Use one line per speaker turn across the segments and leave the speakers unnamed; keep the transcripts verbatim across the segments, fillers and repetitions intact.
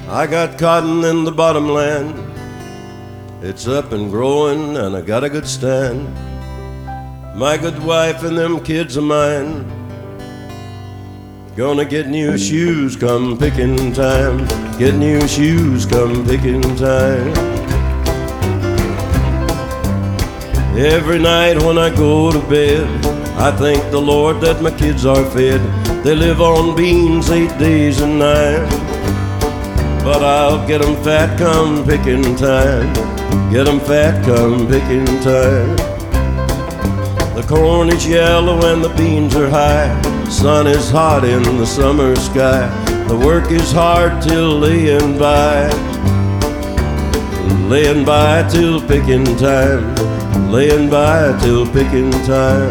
I got cotton in the bottomland. It's up and growing and I got a good stand. My good wife and them kids of mine gonna get new shoes come picking time. Get new shoes come picking time. Every night when I go to bed, I thank the Lord that my kids are fed. They live on beans eight days and nine. But I'll get 'em fat come picking time. Get 'em fat come picking time. The corn is yellow and the beans are high. Sun is hot in the summer sky. The work is hard till laying by. Laying by till picking time. Laying by till picking time.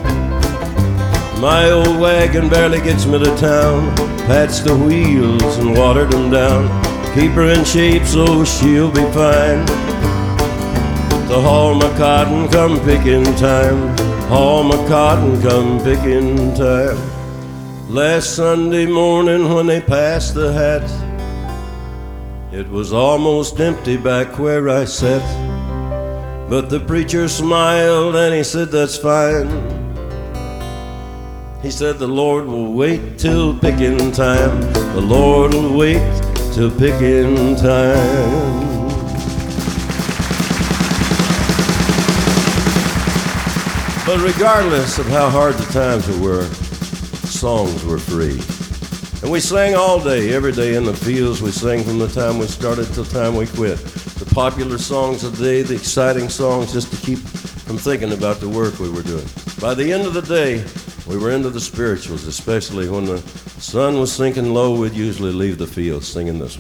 My old wagon barely gets me to town. Patched the wheels and watered them down. Keep her in shape so she'll be fine. To haul my cotton come picking time. Haul my cotton come picking time. Last Sunday morning when they passed the hat, it was almost empty back where I sat. But the preacher smiled and he said, "That's fine." He said, "The Lord will wait till picking time. The Lord will wait till picking time." But regardless of how hard the times were, songs were free. And we sang all day, every day in the fields. We sang from the time we started till the time we quit. The popular songs of the day, the exciting songs, just to keep from thinking about the work we were doing. By the end of the day, we were into the spirituals, especially when the sun was sinking low. We'd usually leave the field singing this one.